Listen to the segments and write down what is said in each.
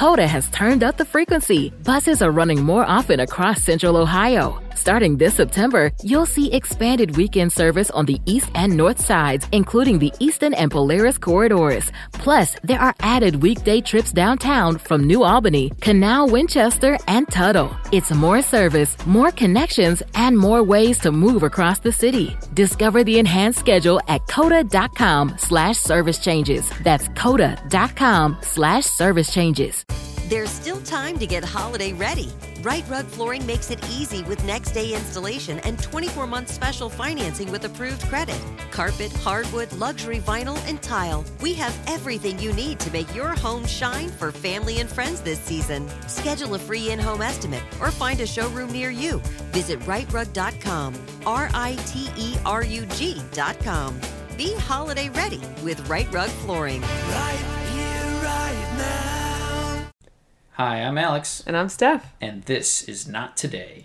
Coda has turned up the frequency. Buses are running more often across Central Ohio. Starting this September, you'll see expanded weekend service on the east and north sides, including the Eastern and Polaris corridors. Plus, there are added weekday trips downtown from New Albany, Canal, Winchester, and Tuttle. It's more service, more connections, and more ways to move across the city. Discover the enhanced schedule at coda.com/service changes. That's coda.com/service changes. There's still time to get holiday ready. Right Rug Flooring makes it easy with next day installation and 24-month special financing with approved credit. Carpet, hardwood, luxury vinyl, and tile. We have everything you need to make your home shine for family and friends this season. Schedule a free in-home estimate or find a showroom near you. Visit rightrug.com, RITERUG.com. Be holiday ready with Right Rug Flooring. Right here, right now. Hi, I'm Alex. And I'm Steph. And this is Not Today.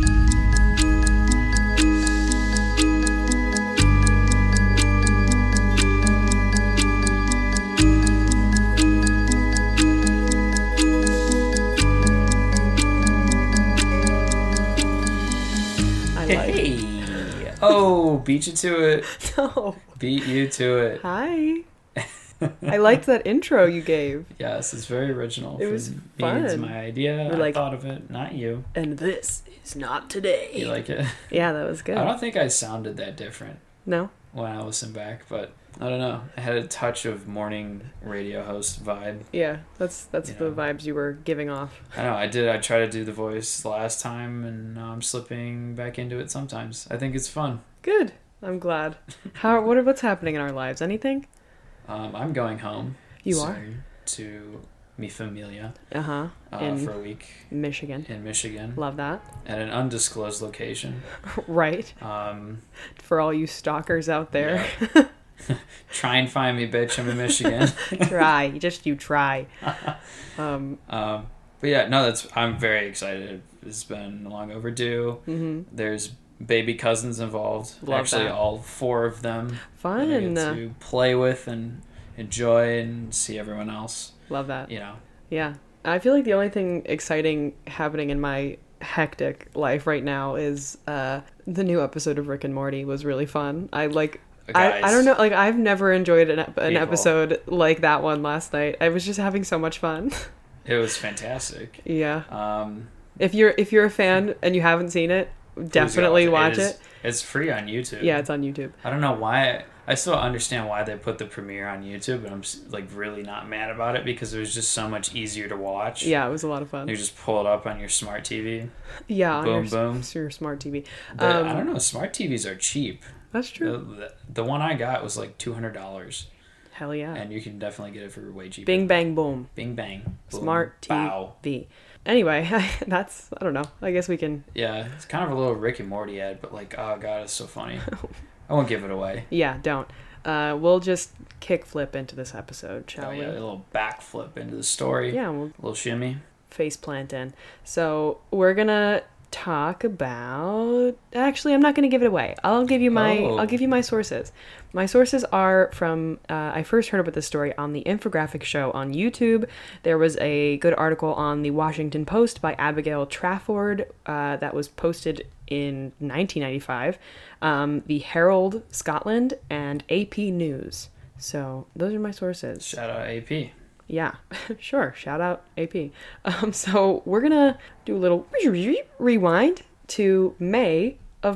Hey! Oh, beat you to it. No. Beat you to it. Hi. I liked that intro you gave. Yes, it's very original. It was fun. It's fun. my idea. I thought of it, not you. And this is Not Today. You like it? Yeah, that was good. I don't think I sounded that different. No? When I listened back, but I don't know. I had a touch of morning radio host vibe. Yeah, that's the vibes you were giving off. I know, I did. I tried to do the voice last time, and now I'm slipping back into it sometimes. I think it's fun. Good. I'm glad. What's happening in our lives? Anything? I'm going home. You soon are? To Mi Familia. For a week. Michigan. In Michigan. Love that. At an undisclosed location. Right. For all you stalkers out there. Yeah. Try and find me, bitch. I'm in Michigan. Try. You try. But yeah, no, I'm very excited. It's been long overdue. Mm-hmm. There's baby cousins involved. Love Actually, that. all 4 of them. Fun. That I get to play with and enjoy and see everyone else. Love that. You know. Yeah. I feel like the only thing exciting happening in my hectic life right now is the new episode of Rick and Morty was really fun. I don't know, like I've never enjoyed an episode like that one last night. I was just having so much fun. It was fantastic. Yeah. If you're a fan and you haven't seen it, definitely watch it. It's free on YouTube. Yeah, it's on YouTube. I don't know why. I still understand why they put the premiere on YouTube, but I'm like really not mad about it because it was just so much easier to watch. Yeah, it was a lot of fun. You just pull it up on your smart TV. Yeah, boom, boom. Your smart TV. I don't know. Smart TVs are cheap. That's true. The one I got was like $200. Hell yeah. And you can definitely get it for way cheaper. Bing, bang, boom. Bing, bang. Boom, smart TV. Bow. Anyway, I don't know. I guess we can... Yeah, it's kind of a little Rick and Morty ad, but like, oh god, it's so funny. I won't give it away. Yeah, don't. We'll just kickflip into this episode, shall we? Yeah, a little backflip into the story. Yeah. A little shimmy. Face plant in. So, we're gonna talk about... Actually, I'm not gonna give it away. I'll give you my sources. My sources are from... I first heard about this story on the Infographic Show on YouTube. There was a good article on the Washington Post by Abigail Trafford that was posted in 1995. The Herald Scotland and AP News. So those are my sources. Shout out AP. Yeah, sure. Shout out AP. So we're gonna do a little rewind to May of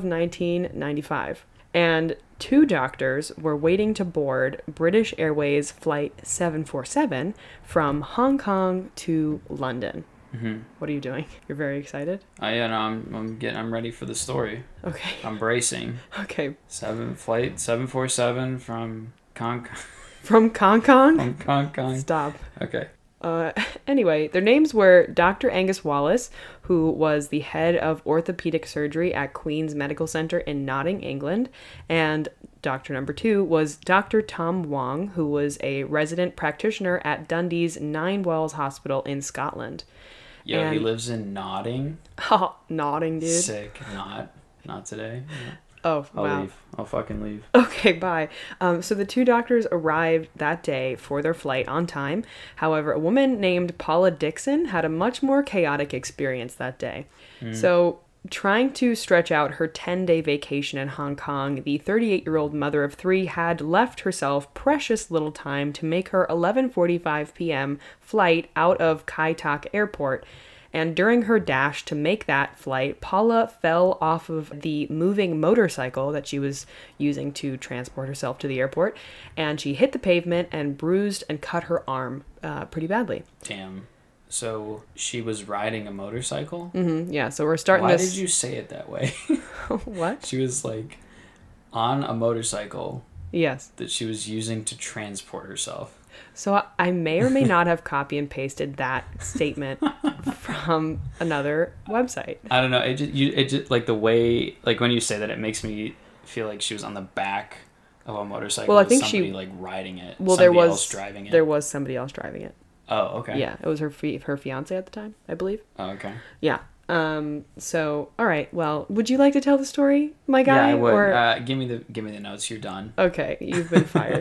1995. And 2 doctors were waiting to board British Airways Flight 747 from Hong Kong to London. Mm-hmm. What are you doing? You're very excited? Yeah, no, I'm ready for the story. Okay. I'm bracing. Okay. Flight 747 from Hong Kong. From Hong Kong? From Hong Kong. Stop. Okay. Anyway, their names were Dr. Angus Wallace, who was the head of orthopedic surgery at Queen's Medical Center in Notting, England, and doctor number 2 was Dr. Tom Wong, who was a resident practitioner at Dundee's Nine Wells Hospital in Scotland. He lives in Notting. Oh, Notting, dude. Sick. Not today. Oh, I'll wow. leave. I'll fucking leave. Okay, bye. So the two doctors arrived that day for their flight on time. However, a woman named Paula Dixon had a much more chaotic experience that day. So, trying to stretch out her 10-day vacation in Hong Kong, the 38-year-old mother of three had left herself precious little time to make her 11:45 p.m. flight out of Kai Tak Airport. And during her dash to make that flight, Paula fell off of the moving motorcycle that she was using to transport herself to the airport, and she hit the pavement and bruised and cut her arm pretty badly. Damn. So she was riding a motorcycle? Yeah, so we're starting Why this... did you say it that way? What? She was like on a motorcycle Yes. that she was using to transport herself. So I may or may not have copy and pasted that statement from another website. I don't know. It just like the way, like when you say that, it makes me feel like she was on the back of a motorcycle. Well, I with think somebody she like riding it. Well, somebody else driving it. there was somebody else driving it. Oh, okay. Yeah, it was her fiance at the time, I believe. Oh, okay. Yeah. So all right. Well, would you like to tell the story, my guy? Yeah, I would. Or... Give me the notes. You're done. Okay, you've been fired.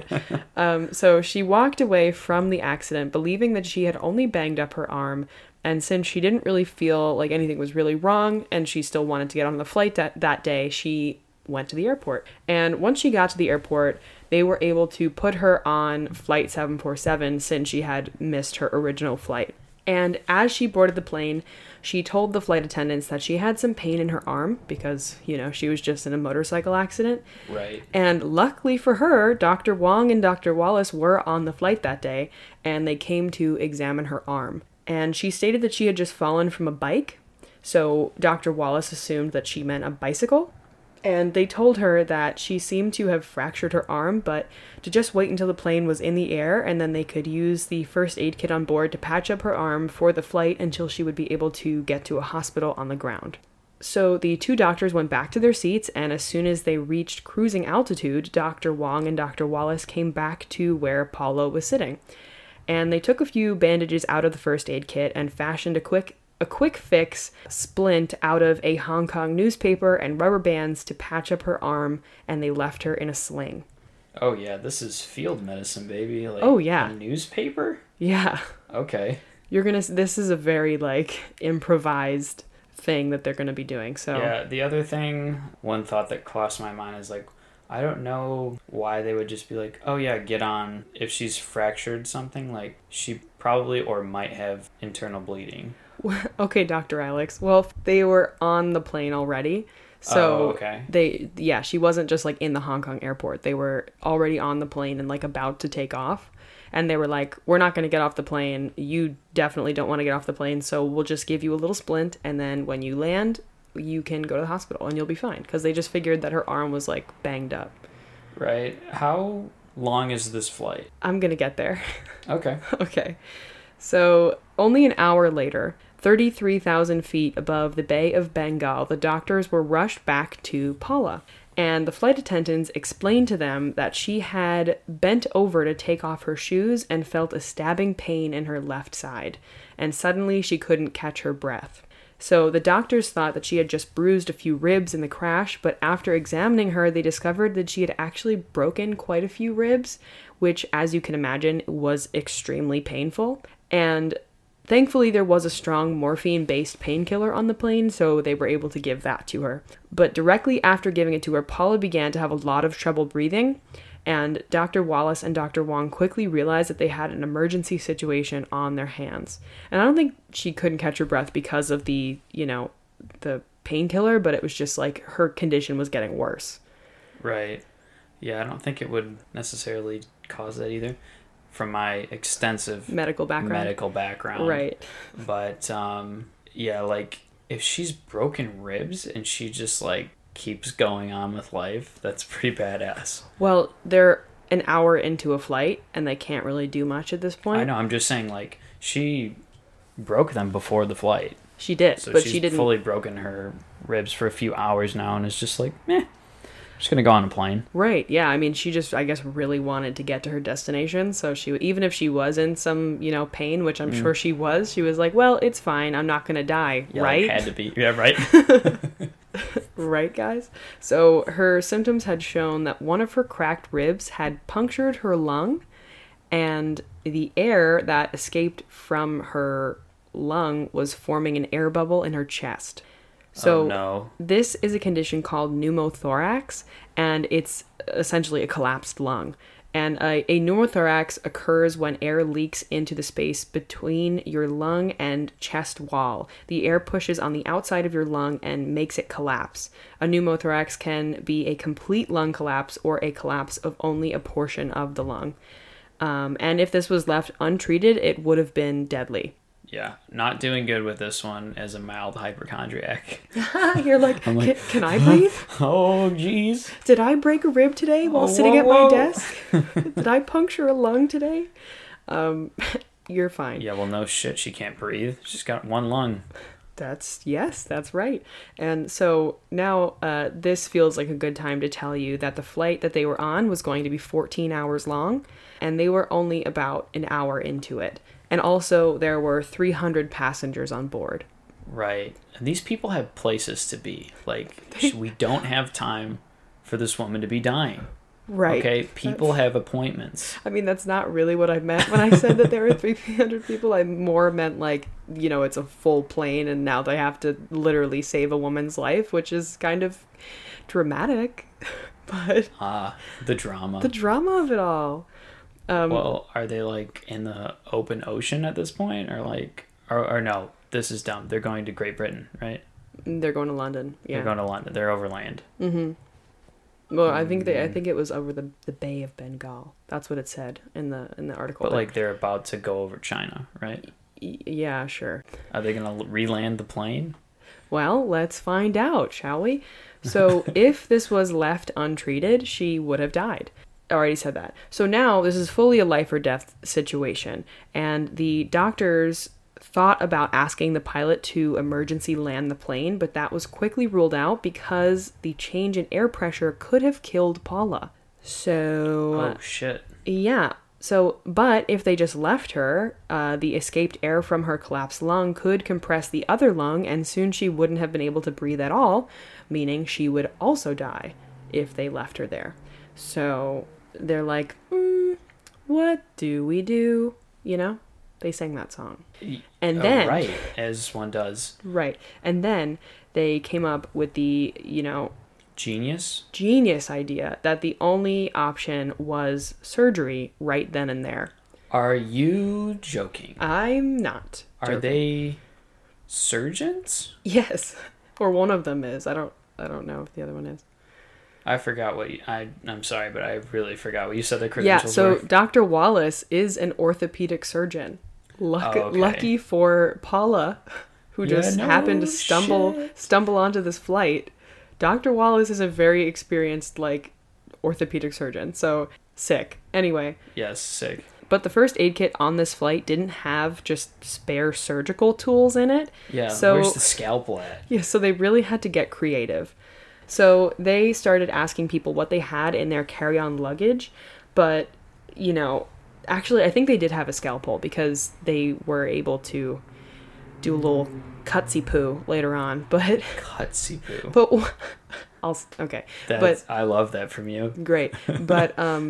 So she walked away from the accident, believing that she had only banged up her arm. And since she didn't really feel like anything was really wrong, and she still wanted to get on the flight that day, she went to the airport. And once she got to the airport, they were able to put her on flight 747 since she had missed her original flight. And as she boarded the plane, she told the flight attendants that she had some pain in her arm because, she was just in a motorcycle accident. Right. And luckily for her, Dr. Wong and Dr. Wallace were on the flight that day, and they came to examine her arm. And she stated that she had just fallen from a bike, so Dr. Wallace assumed that she meant a bicycle. And they told her that she seemed to have fractured her arm, but to just wait until the plane was in the air, and then they could use the first aid kit on board to patch up her arm for the flight until she would be able to get to a hospital on the ground. So the two doctors went back to their seats, and as soon as they reached cruising altitude, Dr. Wong and Dr. Wallace came back to where Paula was sitting. And they took a few bandages out of the first aid kit and fashioned a quick fix splint out of a Hong Kong newspaper and rubber bands to patch up her arm, and they left her in a sling. Oh yeah, this is field medicine, baby. Like, oh yeah, a newspaper. Yeah. Okay. This is a very improvised thing that they're gonna be doing. So yeah, the other thing, one thought that crossed my mind is I don't know why they would just be like, oh yeah, get on. If she's fractured something, she probably or might have internal bleeding. Okay, Dr. Alex. Well, they were on the plane already. So okay. She wasn't just in the Hong Kong airport. They were already on the plane and about to take off. And they were like, we're not going to get off the plane. You definitely don't want to get off the plane. So we'll just give you a little splint. And then when you land, you can go to the hospital and you'll be fine. Because they just figured that her arm was banged up. Right. How long is this flight? I'm going to get there. Okay. Okay. So only an hour later, 33,000 feet above the Bay of Bengal, the doctors were rushed back to Paula. And the flight attendants explained to them that she had bent over to take off her shoes and felt a stabbing pain in her left side. And suddenly she couldn't catch her breath. So the doctors thought that she had just bruised a few ribs in the crash, but after examining her, they discovered that she had actually broken quite a few ribs, which, as you can imagine, was extremely painful. And thankfully, there was a strong morphine-based painkiller on the plane, so they were able to give that to her. But directly after giving it to her, Paula began to have a lot of trouble breathing, and Dr. Wallace and Dr. Wong quickly realized that they had an emergency situation on their hands. And I don't think she couldn't catch her breath because of the painkiller, but it was just her condition was getting worse. Right. Yeah, I don't think it would necessarily cause that either. From my extensive medical background. Right. But, if she's broken ribs and she just, keeps going on with life, that's pretty badass. Well, they're an hour into a flight, and they can't really do much at this point. I know, I'm just saying, she broke them before the flight. She did, so but she's she didn't... fully broken her ribs for a few hours now, and it's just just gonna go on a plane. Right, yeah. I mean, she just, I guess, really wanted to get to her destination. So she, even if she was in some, pain, which I'm sure she was like, well, it's fine. I'm not gonna die, yeah, right? Had to be. Yeah, right. Right, guys? So her symptoms had shown that one of her cracked ribs had punctured her lung, and the air that escaped from her lung was forming an air bubble in her chest. So oh, no. This is a condition called pneumothorax, and it's essentially a collapsed lung. And a pneumothorax occurs when air leaks into the space between your lung and chest wall. The air pushes on the outside of your lung and makes it collapse. A pneumothorax can be a complete lung collapse or a collapse of only a portion of the lung. And if this was left untreated, it would have been deadly. Yeah, not doing good with this one as a mild hypochondriac. You're like, can I breathe? Oh, jeez. Did I break a rib today while sitting at my desk? Did I puncture a lung today? You're fine. Yeah, well, no shit, she can't breathe. She's got one lung. That's right. And so now this feels like a good time to tell you that the flight that they were on was going to be 14 hours long, and they were only about an hour into it. And also there were 300 passengers on board. Right. And these people have places to be. Like, we don't have time for this woman to be dying. Right. Okay, people have appointments. I mean, that's not really what I meant when I said that there were 300 people. I more meant like, you know, it's a full plane and now they have to literally save a woman's life, which is kind of dramatic. But the drama. The drama of it all. Well, are they like in the open ocean at this point, or like, or no? This is dumb. They're going to Great Britain, right? They're going to London. Yeah, they're going to London. They're overland. Mm-hmm. Well, I think it was over the Bay of Bengal. That's what it said in the article. But like they're about to go over China, right? Yeah, sure. Are they going to re-land the plane? Well, let's find out, shall we? So, if this was left untreated, she would have died. I already said that. So now this is fully a life or death situation, and the doctors thought about asking the pilot to emergency land the plane, but that was quickly ruled out because the change in air pressure could have killed Paula. So... Oh, shit. Yeah. So, but if they just left her, the escaped air from her collapsed lung could compress the other lung, and soon she wouldn't have been able to breathe at all, meaning she would also die if they left her there. So they're like, what do we do? You know, they sang that song. And then... right, as one does. Right. And then they came up with the, you know... Genius idea that the only option was surgery right then and there. Are you joking? I'm not joking. Are they surgeons? Yes. Or one of them is. I don't know if the other one is. I forgot what I'm sorry, but I really forgot what you said the credentials were. Yeah, so Dr. Wallace is an orthopedic surgeon. Lucky for Paula, who happened to stumble onto this flight. Dr. Wallace is a very experienced, like, orthopedic surgeon. So, sick. Anyway. Yes, sick. But the first aid kit on this flight didn't have just spare surgical tools in it. Yeah, so, where's the scalpel at? Yeah, so they really had to get creative. So they started asking people what they had in their carry-on luggage, but, you know, actually I think they did have a scalpel because they were able to do a little cutsy poo later on, but... Cutsy poo. But, okay. I love that from you. Great. But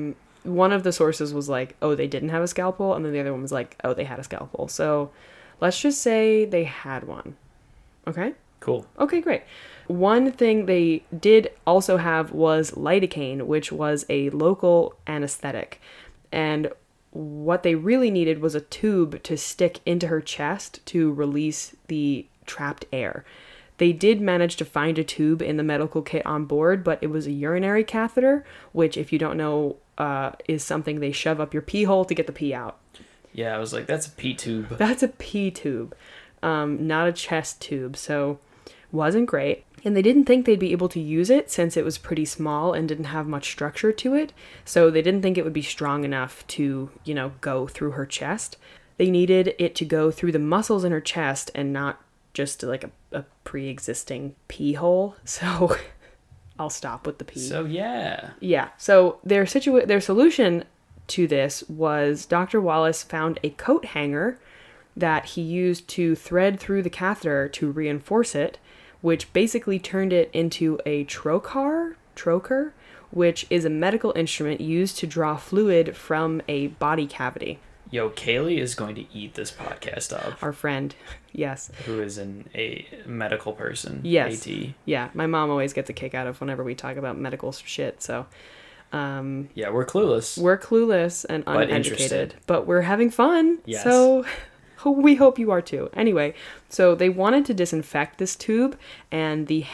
one of the sources was like, oh, they didn't have a scalpel, and then the other one was like, oh, they had a scalpel. So let's just say they had one. Okay? Cool. Okay, great. One thing they did also have was lidocaine, which was a local anesthetic. And what they really needed was a tube to stick into her chest to release the trapped air. They did manage to find a tube in the medical kit on board, but it was a urinary catheter, which, if you don't know, is something they shove up your pee hole to get the pee out. Yeah, I was like, that's a pee tube. That's a pee tube, not a chest tube, so wasn't great. And they didn't think they'd be able to use it since it was pretty small and didn't have much structure to it. So they didn't think it would be strong enough to, you know, go through her chest. They needed it to go through the muscles in her chest and not just like a pre-existing pee hole. So I'll stop with the pee. So yeah. Yeah. So their solution to this was Dr. Wallace found a coat hanger that he used to thread through the catheter to reinforce it, which basically turned it into a trocar, which is a medical instrument used to draw fluid from a body cavity. Yo, Kaylee is going to eat this podcast up. Our friend, yes. Who is a medical person. Yes. AT. Yeah, my mom always gets a kick out of whenever we talk about medical shit, so... yeah, we're clueless. We're clueless and uneducated, but we're having fun. Yes. So we hope you are too. Anyway, so they wanted to disinfect this tube and the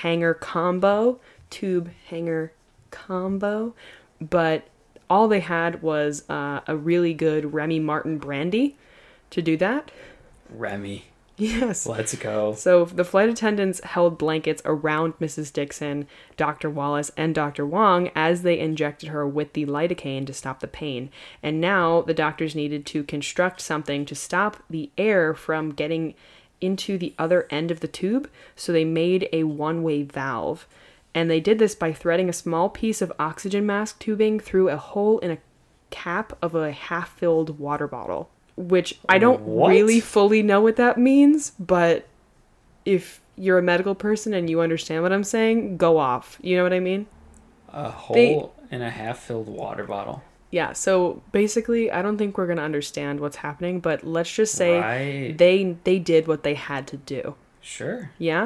tube-hanger combo, but all they had was a really good Remy Martin brandy to do that. Remy. Yes. Let's go. So the flight attendants held blankets around Mrs. Dixon, Dr. Wallace, and Dr. Wong as they injected her with the lidocaine to stop the pain. And now the doctors needed to construct something to stop the air from getting into the other end of the tube, so they made a one-way valve. And they did this by threading a small piece of oxygen mask tubing through a hole in a cap of a half-filled water bottle. Which I don't really fully know what that means, but if you're a medical person and you understand what I'm saying, go off. You know what I mean? A hole in a half-filled water bottle. Yeah, so basically, I don't think we're going to understand what's happening, but let's just say they did what they had to do. Sure. Yeah?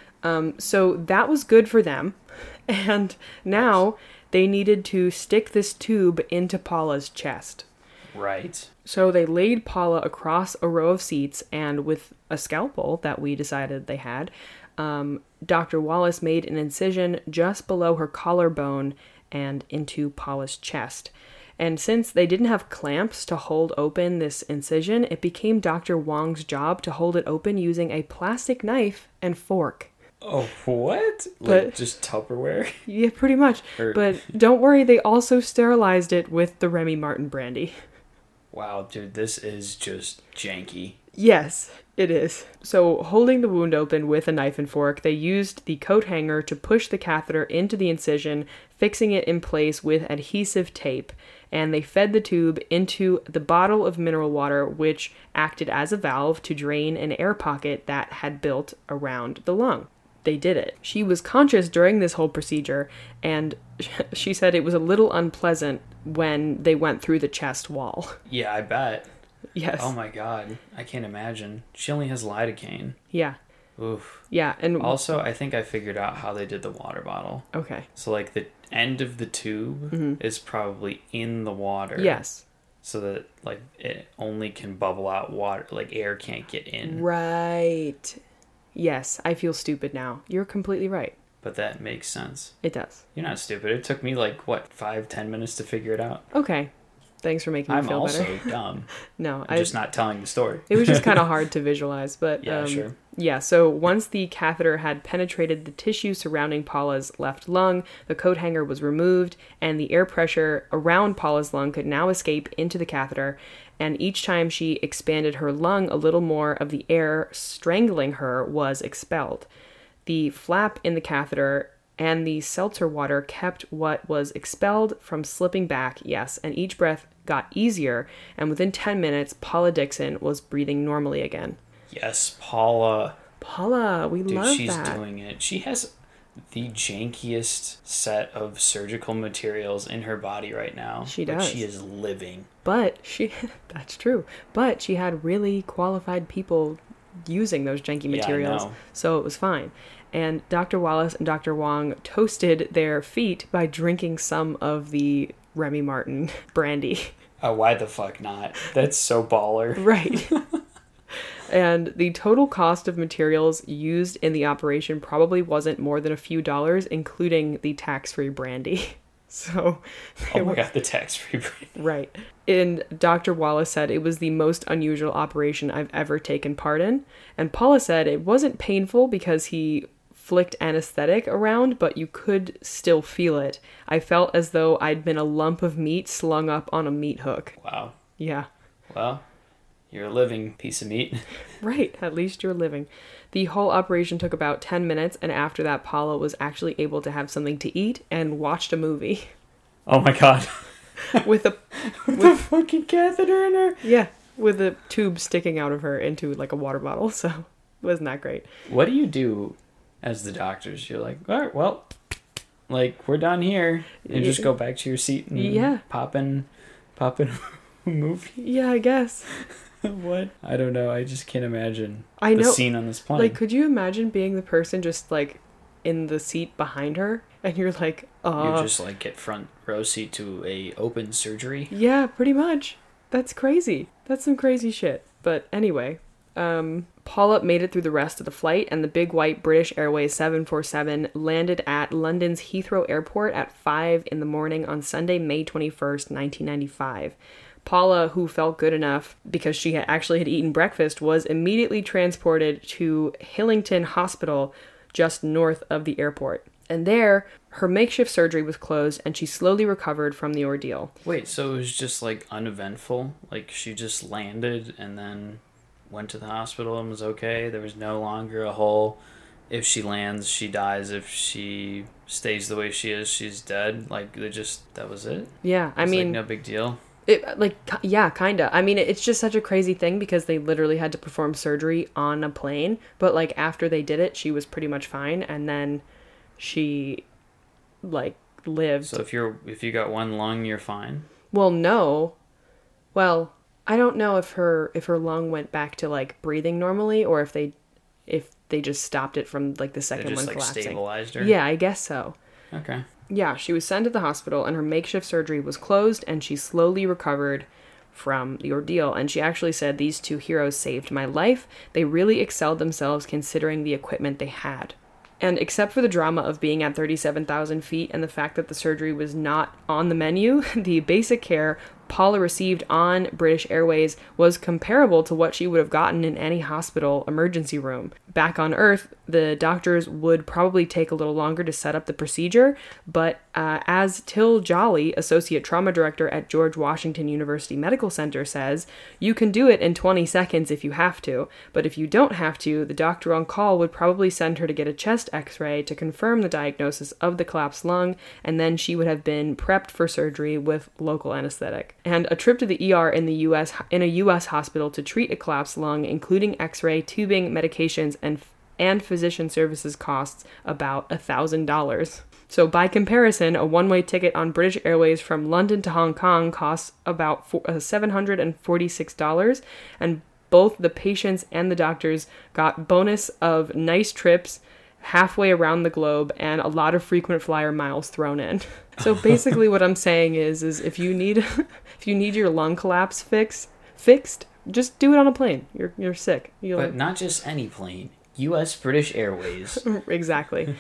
So that was good for them. And now they needed to stick this tube into Paula's chest. Right. So they laid Paula across a row of seats, and with a scalpel that we decided they had, Dr. Wallace made an incision just below her collarbone and into Paula's chest. And since they didn't have clamps to hold open this incision, it became Dr. Wong's job to hold it open using a plastic knife and fork. Oh, what? Like just Tupperware? Yeah, pretty much. But don't worry, they also sterilized it with the Remy Martin brandy. Wow, dude, this is just janky. Yes, it is. So, holding the wound open with a knife and fork, they used the coat hanger to push the catheter into the incision, fixing it in place with adhesive tape, and they fed the tube into the bottle of mineral water, which acted as a valve to drain an air pocket that had built around the lung. They did it. She was conscious during this whole procedure, and she said it was a little unpleasant when they went through the chest wall. Yeah, I bet. Yes. Oh my god, I can't imagine. She only has lidocaine. Yeah. Oof. Yeah, and also, I think I figured out how they did the water bottle. Okay. So, like, the end of the tube is probably in the water. Yes. So that, like, it only can bubble out water. Like, air can't get in. Right. Yes, I feel stupid now. You're completely right. But that makes sense. It does. You're not stupid. It took me, like, what, 5-10 minutes to figure it out? Okay. Thanks for making me feel better. I'm also dumb. No, I'm just not telling the story. It was just kind of hard to visualize, but yeah, sure. Yeah, so once the catheter had penetrated the tissue surrounding Paula's left lung, the coat hanger was removed, and the air pressure around Paula's lung could now escape into the catheter, and each time she expanded her lung, a little more of the air strangling her was expelled. The flap in the catheter and the seltzer water kept what was expelled from slipping back, yes, and each breath got easier, and within 10 minutes, Paula Dixon was breathing normally again. Yes, Paula. Paula, we love that. Dude, she's doing it. She has the jankiest set of surgical materials in her body right now. She but does. She is living. But that's true. But she had really qualified people using those janky materials. Yeah, I know. So it was fine. And Dr. Wallace and Dr. Wong toasted their feet by drinking some of the Remy Martin brandy. Why the fuck not? That's so baller. Right. And the total cost of materials used in the operation probably wasn't more than a few dollars, including the tax-free brandy. So, oh my god, the tax-free brandy. Right. And Dr. Wallace said it was the most unusual operation I've ever taken part in. And Paula said it wasn't painful because he flicked anesthetic around, but you could still feel it. I felt as though I'd been a lump of meat slung up on a meat hook. Wow. Yeah. Well, you're a living piece of meat. Right, at least you're living. The whole operation took about 10 minutes, and after that, Paula was actually able to have something to eat and watched a movie. Oh my god. with a fucking catheter in her? Yeah, with a tube sticking out of her into like a water bottle, so wasn't that great. What do you do as the doctors, you're like, all right, well, like, we're done here. And just go back to your seat and pop in a movie. Yeah, I guess. What? I don't know. I just can't imagine the scene on this plane. Like, could you imagine being the person just, like, in the seat behind her? And you're like, You just, like, get front row seat to a open surgery? Yeah, pretty much. That's crazy. That's some crazy shit. But anyway, Paula made it through the rest of the flight, and the big white British Airways 747 landed at London's Heathrow Airport at 5 in the morning on Sunday, May 21st, 1995. Paula, who felt good enough because she actually had eaten breakfast, was immediately transported to Hillington Hospital just north of the airport. And there, her makeshift surgery was closed and she slowly recovered from the ordeal. Wait, so it was just, like, uneventful? Like, she just landed and then went to the hospital and was okay? There was no longer a whole, if she lands, she dies. If she stays the way she is, she's dead? Like, that was it? Yeah, I mean... like, no big deal? Yeah, kinda. I mean, it's just such a crazy thing because they literally had to perform surgery on a plane. But, like, after they did it, she was pretty much fine. And then she, like, lived. So if you got one lung, you're fine? Well, no. Well, I don't know if her lung went back to, like, breathing normally or if they just stopped it from, like, the second one collapsing. Stabilized her? Yeah, I guess so. Okay. Yeah, she was sent to the hospital and her makeshift surgery was closed and she slowly recovered from the ordeal. And she actually said, "These two heroes saved my life. They really excelled themselves considering the equipment they had." And except for the drama of being at 37,000 feet and the fact that the surgery was not on the menu, the basic care Paula received on British Airways was comparable to what she would have gotten in any hospital emergency room. Back on Earth, the doctors would probably take a little longer to set up the procedure, but as Till Jolly, Associate Trauma Director at George Washington University Medical Center, says, "You can do it in 20 seconds if you have to, but if you don't have to, the doctor on call would probably send her to get a chest x-ray to confirm the diagnosis of the collapsed lung, and then she would have been prepped for surgery with local anesthetic." And a trip to the ER in a US hospital to treat a collapsed lung, including x-ray, tubing, medications, and physician services costs about $1,000. So by comparison, a one-way ticket on British Airways from London to Hong Kong costs about $746, and both the patients and the doctors got bonus of nice trips halfway around the globe and a lot of frequent flyer miles thrown in. So basically what I'm saying is if you need your lung collapse fixed, just do it on a plane. You're sick. But not just any plane. U.S. British Airways. Exactly.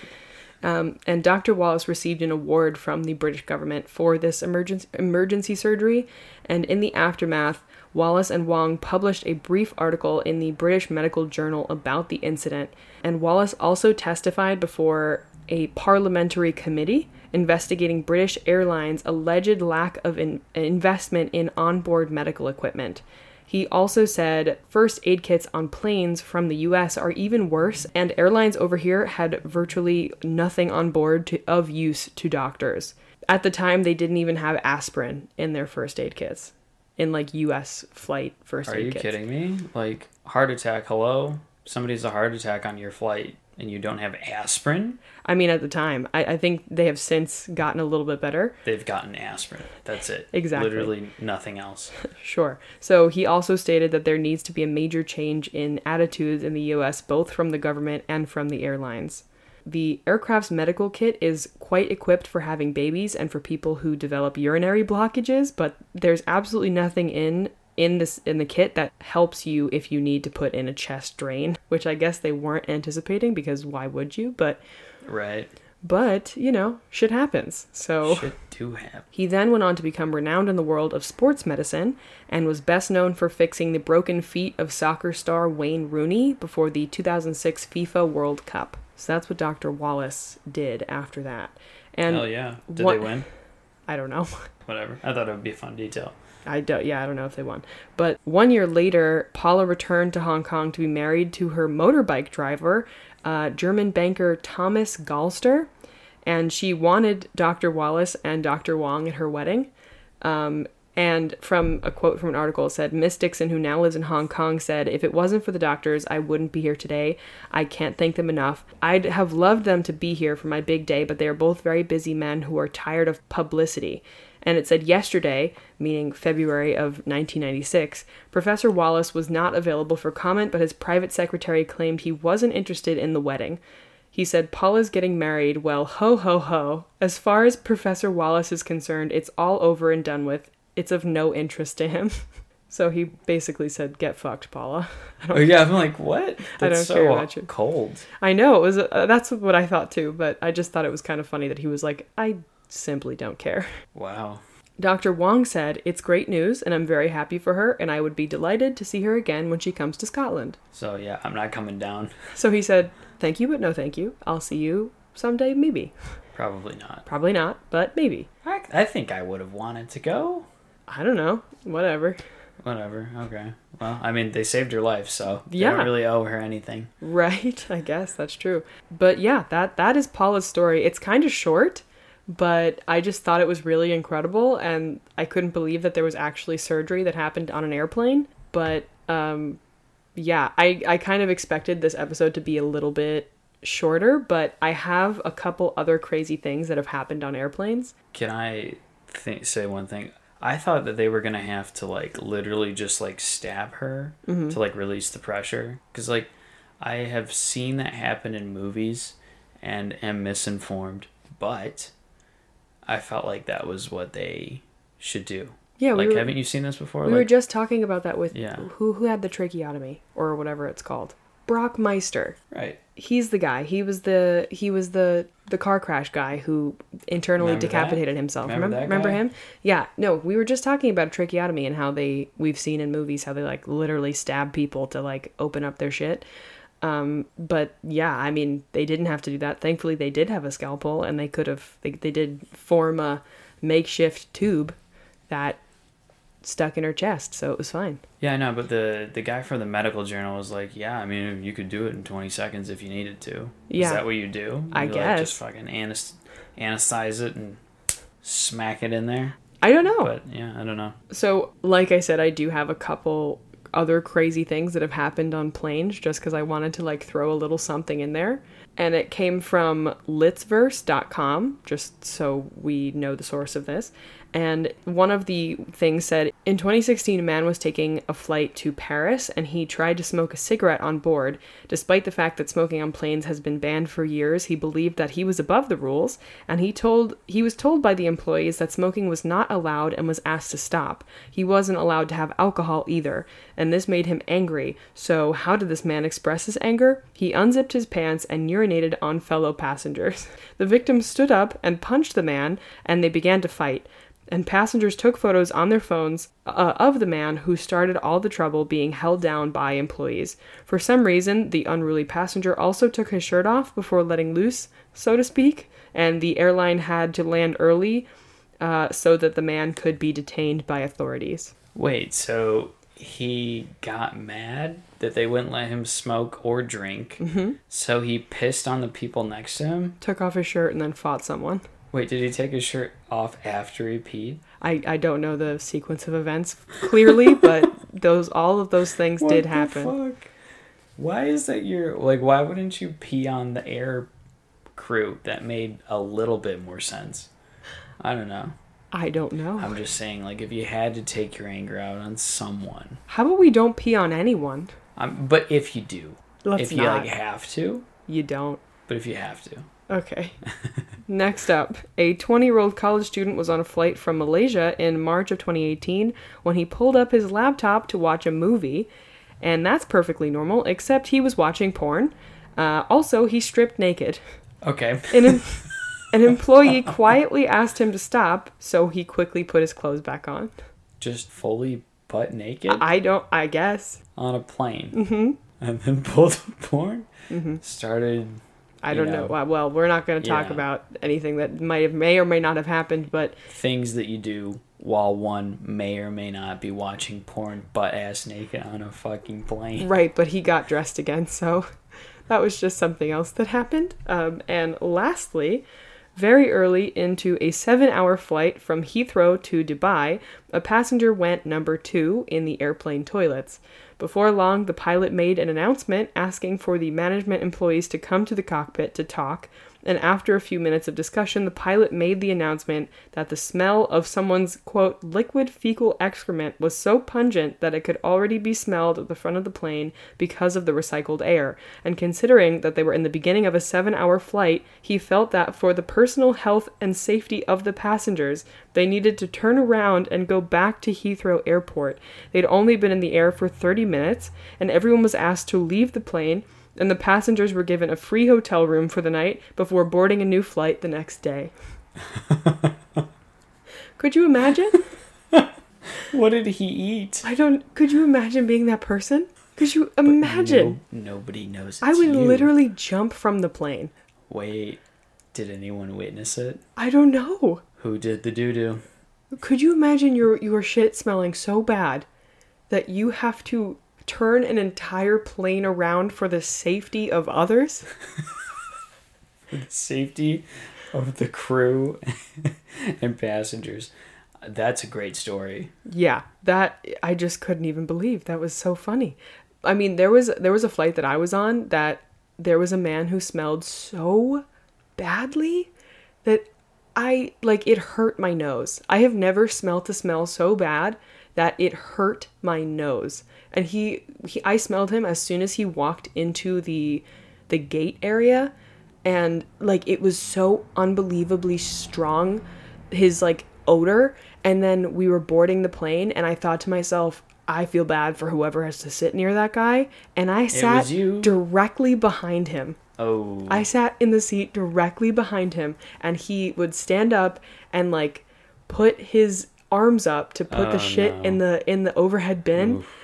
And Dr. Wallace received an award from the British government for this emergency surgery, and in the aftermath, Wallace and Wong published a brief article in the British Medical Journal about the incident, and Wallace also testified before a parliamentary committee investigating British Airlines' alleged lack of investment in onboard medical equipment. He also said first aid kits on planes from the US are even worse, and airlines over here had virtually nothing on board of use to doctors. At the time, they didn't even have aspirin in their first aid kits. In, like, US flight first aid kits. Are you kidding me? Like, heart attack, hello? Somebody has a heart attack on your flight and you don't have aspirin? I mean, at the time. I think they have since gotten a little bit better. They've gotten aspirin. That's it. Exactly. Literally nothing else. Sure. So he also stated that there needs to be a major change in attitudes in the US, both from the government and from the airlines. The aircraft's medical kit is quite equipped for having babies and for people who develop urinary blockages, but there's absolutely nothing in the kit that helps you if you need to put in a chest drain, which I guess they weren't anticipating because why would you? But right. But, shit happens. So shit do happen. He then went on to become renowned in the world of sports medicine and was best known for fixing the broken feet of soccer star Wayne Rooney before the 2006 FIFA World Cup. So that's what Dr. Wallace did after that. And hell yeah. Did they win? I don't know. Whatever. I thought it would be a fun detail. I don't know if they won. But 1 year later, Paula returned to Hong Kong to be married to her motorbike driver, German banker Thomas Galster. And she wanted Dr. Wallace and Dr. Wong at her wedding. And from a quote from an article, it said, Miss Dixon, who now lives in Hong Kong, said, "If it wasn't for the doctors, I wouldn't be here today. I can't thank them enough. I'd have loved them to be here for my big day, but they are both very busy men who are tired of publicity." And it said yesterday, meaning February of 1996, Professor Wallace was not available for comment, but his private secretary claimed he wasn't interested in the wedding. He said, "Paula's getting married. Well, ho, ho, ho. As far as Professor Wallace is concerned, it's all over and done with. It's of no interest to him." So he basically said, "Get fucked, Paula." Yeah, I'm like, what? I don't care about you. Cold. I know, it was. That's what I thought too, but I just thought it was kind of funny that he was like, "I simply don't care." Wow. Dr. Wong said, "It's great news, and I'm very happy for her, and I would be delighted to see her again when she comes to Scotland." So yeah, I'm not coming down. So he said, "Thank you, but no thank you. I'll see you someday, maybe." Probably not. Probably not, but maybe. I think I would have wanted to go. I don't know. Whatever. Whatever. Okay. Well, I mean, they saved her life, so they Yeah. don't really owe her anything. Right. I guess that's true. But yeah, that is Paula's story. It's kind of short, but I just thought it was really incredible, and I couldn't believe that there was actually surgery that happened on an airplane. But yeah, I kind of expected this episode to be a little bit shorter, but I have a couple other crazy things that have happened on airplanes. Can I say one thing? I thought that they were gonna have to like literally just like stab her to like release the pressure, because like I have seen that happen in movies and am misinformed, but I felt like that was what they should do. Yeah, like haven't you seen this before? We were just talking about that with Yeah. who had the tracheotomy or whatever it's called. Brock Meister. Right. He's the guy. He was the car crash guy who internally Remember decapitated that? himself. Remember that Remember guy? him? Yeah. No, we were just talking about a tracheotomy and how we've seen in movies how they like literally stab people to like open up their shit. But yeah, I mean, they didn't have to do that. Thankfully, they did have a scalpel, and they did form a makeshift tube that stuck in her chest, so it was fine. Yeah, I know, but the guy from the medical journal was like, yeah, I mean, you could do it in 20 seconds if you needed to. Yeah. Is that what you do? I You, guess. Like, just fucking anesthetize it and smack it in there? I don't know. But, yeah, I don't know. So, like I said, I do have a couple other crazy things that have happened on planes just because I wanted to like throw a little something in there. And it came from litzverse.com, just so we know the source of this. And one of the things said, in 2016, a man was taking a flight to Paris and he tried to smoke a cigarette on board. Despite the fact that smoking on planes has been banned for years, he believed that he was above the rules, and he was told by the employees that smoking was not allowed and was asked to stop. He wasn't allowed to have alcohol either, and this made him angry. So how did this man express his anger? He unzipped his pants and urinated on fellow passengers. The victim stood up and punched the man, and they began to fight. And passengers took photos on their phones of the man who started all the trouble being held down by employees. For some reason, the unruly passenger also took his shirt off before letting loose, so to speak, and the airline had to land early so that the man could be detained by authorities. Wait, so he got mad that they wouldn't let him smoke or drink, so he pissed on the people next to him? Took off his shirt and then fought someone. Wait, did he take his shirt off after he peed? I don't know the sequence of events clearly, but all of those things did happen. What the fuck? Why is that why wouldn't you pee on the air crew? That made a little bit more sense. I don't know. I don't know. I'm just saying, like, if you had to take your anger out on someone. How about we don't pee on anyone? But if you do. Let's if you, not. have to. You don't. But if you have to. Okay. Next up, a 20-year-old college student was on a flight from Malaysia in March of 2018 when he pulled up his laptop to watch a movie, and that's perfectly normal, except he was watching porn. Also, he stripped naked. Okay. An employee quietly asked him to stop, so he quickly put his clothes back on. Just fully butt naked? I guess. On a plane. Mm-hmm. And then pulled up porn? Mm-hmm. Started... I don't know. Well, we're not going to talk about anything that may or may not have happened, but... Things that you do while one may or may not be watching porn butt-ass naked on a fucking plane. Right, but he got dressed again, so that was just something else that happened. And lastly, Very early into a 7-hour flight from Heathrow to Dubai, a passenger went number 2 in the airplane toilets. Before long, the pilot made an announcement asking for the management employees to come to the cockpit to talk, and after a few minutes of discussion, the pilot made the announcement that the smell of someone's, quote, liquid fecal excrement was so pungent that it could already be smelled at the front of the plane because of the recycled air. And considering that they were in the beginning of a 7-hour flight, he felt that for the personal health and safety of the passengers, they needed to turn around and go back to Heathrow Airport. They'd only been in the air for 30 minutes, and everyone was asked to leave the plane, and the passengers were given a free hotel room for the night before boarding a new flight the next day. Could you imagine? What did he eat? Could you imagine being that person? Could you imagine? Nobody knows. I would literally jump from the plane. Wait, did anyone witness it? I don't know. Who did the doo-doo? Could you imagine your shit smelling so bad that you have to turn an entire plane around for the safety of others? For the safety of the crew and passengers. That's a great story. Yeah, that I just couldn't even believe. That was so funny. I mean, there was a flight that I was on that there was a man who smelled so badly that it hurt my nose. I have never smelt a smell so bad that it hurt my nose. And I smelled him as soon as he walked into the gate area, and it was so unbelievably strong, his odor. And then we were boarding the plane, and I thought to myself, I feel bad for whoever has to sit near that guy, and I sat directly behind him. Oh. I sat in the seat directly behind him, and he would stand up and put his arms up to put the shit in the overhead bin. Oof.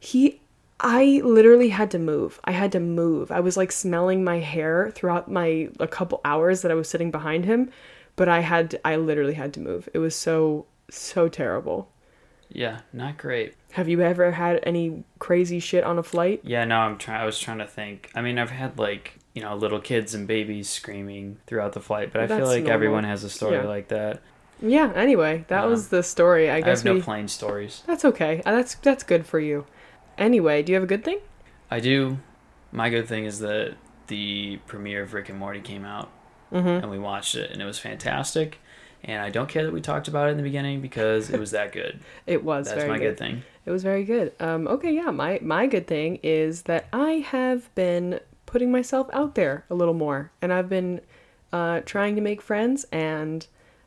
I literally had to move. I had to move. I was smelling my hair throughout a couple hours that I was sitting behind him, but I literally had to move. It was so terrible. Yeah, not great. Have you ever had any crazy shit on a flight? Yeah, no, I was trying to think. I mean, I've had little kids and babies screaming throughout the flight, but I feel like normal. Everyone has a story like that. Yeah, anyway, that was the story. I guess have no plane stories. That's okay. That's good for you. Anyway, do you have a good thing? I do. My good thing is that the premiere of Rick and Morty came out, and we watched it, and it was fantastic. And I don't care that we talked about it in the beginning because it was that good. It was That's very my good thing. It was very good. Okay, yeah, my good thing is that I have been putting myself out there a little more. And I've been trying to make friends and,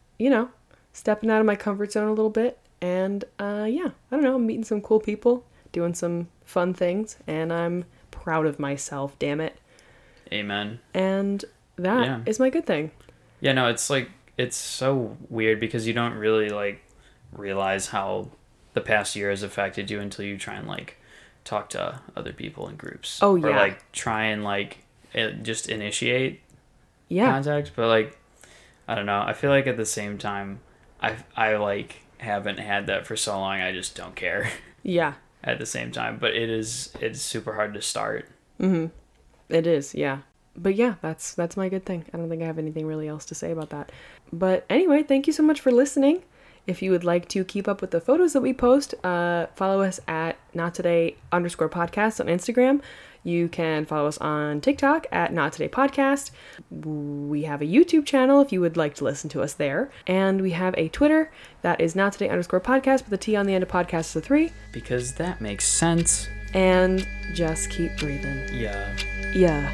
stepping out of my comfort zone a little bit. And, I don't know, I'm meeting some cool people, doing some fun things. And I'm proud of myself, damn it. Amen. And that is my good thing. Yeah, no, it's so weird because you don't really realize how the past year has affected you until you try and talk to other people in groups. Oh yeah. Or try and just initiate contact. But I don't know. I feel like at the same time I haven't had that for so long I just don't care. Yeah. At the same time. But it's super hard to start. Mm-hmm. It is, yeah. But yeah, that's my good thing. I don't think I have anything really else to say about that. But anyway, thank you so much for listening. If you would like to keep up with the photos that we post, follow us at nottoday_podcast on Instagram. You can follow us on TikTok at nottodaypodcast. We have a YouTube channel if you would like to listen to us there. And we have a Twitter that is nottoday_podcast, but the T on the end of podcast is a 3. Because that makes sense. And just keep breathing. Yeah. Yeah.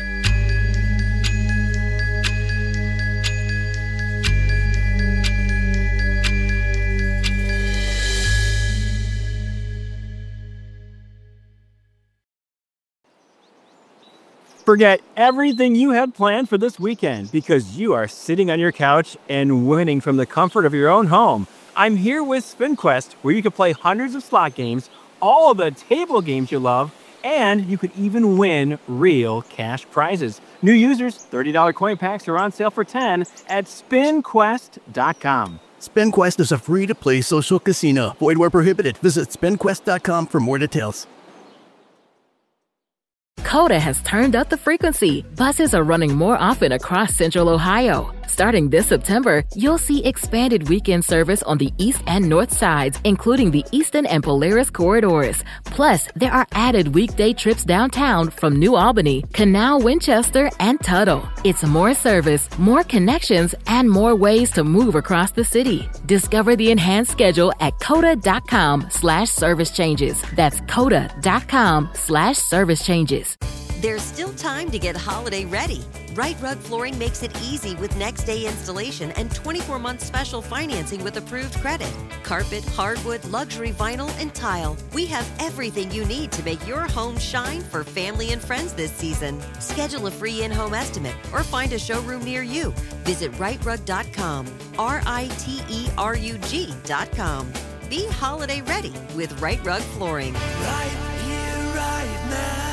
Forget everything you had planned for this weekend because you are sitting on your couch and winning from the comfort of your own home. I'm here with SpinQuest, where you can play hundreds of slot games, all of the table games you love, and you could even win real cash prizes. New users, $30 coin packs are on sale for $10 at SpinQuest.com. SpinQuest is a free-to-play social casino. Void where prohibited. Visit SpinQuest.com for more details. Coda has turned up the frequency. Buses are running more often across Central Ohio. Starting this September, you'll see expanded weekend service on the east and north sides, including the Eastern and Polaris corridors. Plus, there are added weekday trips downtown from New Albany, Canal, Winchester, and Tuttle. It's more service, more connections, and more ways to move across the city. Discover the enhanced schedule at coda.com/service changes. That's coda.com/service changes. There's still time to get holiday ready. Right Rug Flooring makes it easy with next day installation and 24-month special financing with approved credit. Carpet, hardwood, luxury vinyl, and tile. We have everything you need to make your home shine for family and friends this season. Schedule a free in-home estimate or find a showroom near you. Visit rightrug.com, RITERUG.com. Be holiday ready with Right Rug Flooring. Right here, right now.